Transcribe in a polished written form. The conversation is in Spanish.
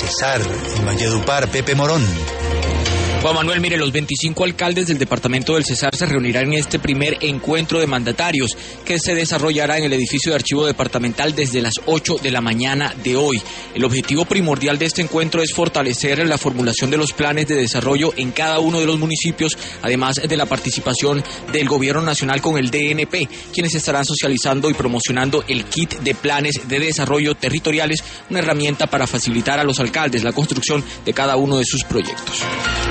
Cesar, en Valledupar, Pepe Morón. Juan Manuel, mire, los 25 alcaldes del departamento del Cesar se reunirán en este primer encuentro de mandatarios que se desarrollará en el edificio de archivo departamental desde las 8 de la mañana de hoy. El objetivo primordial de este encuentro es fortalecer la formulación de los planes de desarrollo en cada uno de los municipios, además de la participación del gobierno nacional con el DNP, quienes estarán socializando y promocionando el kit de planes de desarrollo territoriales, una herramienta para facilitar a los alcaldes la construcción de cada uno de sus proyectos.